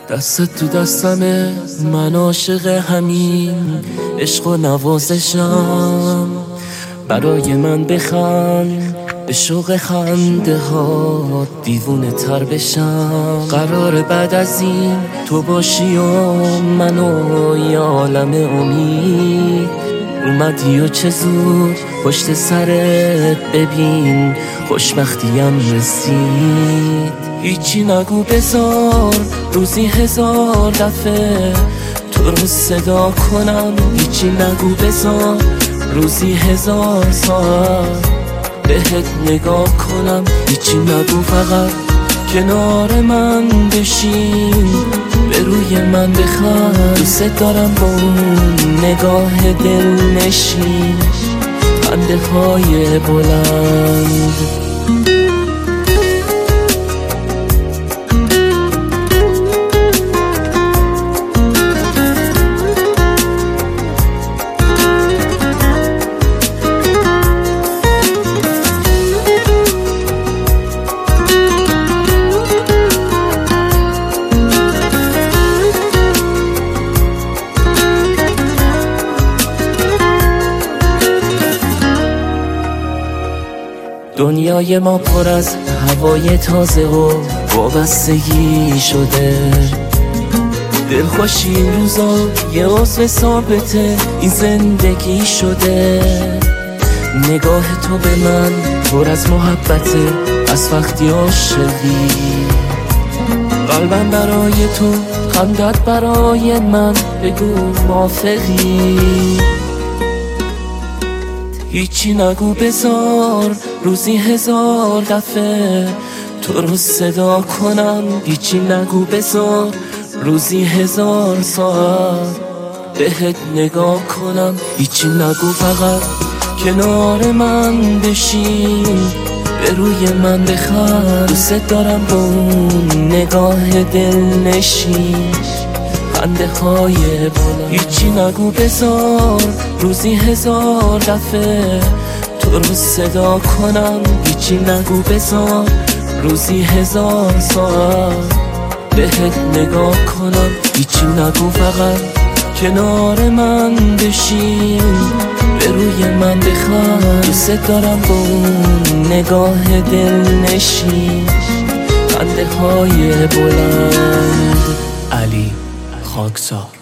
دستت تو دستمه، من عاشق همین عشق و نوازشم. برای من بخند، به شوق خنده ها دیوونه تر بشم. قرار بعد از این تو باشی و من و یه عالم امید. اومدی و چه زود پشت سرت ببین خوشبختیم رسید. هیچی نگو بذار روزی 1000 دفعه تو رو صدا کنم. هیچی نگو بذار روزی 1000 ساعت بهت نگاه کنم. هیچی نگو فقط کنار من بشین، به روی من بخند. دوست دارم با اون نگاه دل نشین، خنده های بلند. دنیای ما پر از هوای تازه و وابستگی شده. دلخوشی این روزا یه عضو ثابته این زندگی شده. نگاه تو به من پر از محبته، از وقتی عاشقی. قلبم برای تو، خندت برای من، بگو موافقی. هیچی نگو بذار روزی 1000 دفعه تو رو صدا کنم. هیچی نگو بذار روزی 1000 ساعت بهت نگاه کنم. هیچی نگو فقط کنار من بشین، به روی من بخند. دوست دارم با اون نگاه دل نشین، خنده های بلند. هیچی نگو بذار روزی 1000 دفعه تو رو صدا کنم. هیچی نگو بذار روزی 1000 ساعت بهت نگاه کنم. هیچی نگو فقط کنار من بشین، به روی من بخند. دوست دارم با اون نگاه دل نشین، خنده های بلند. علی خاکسار.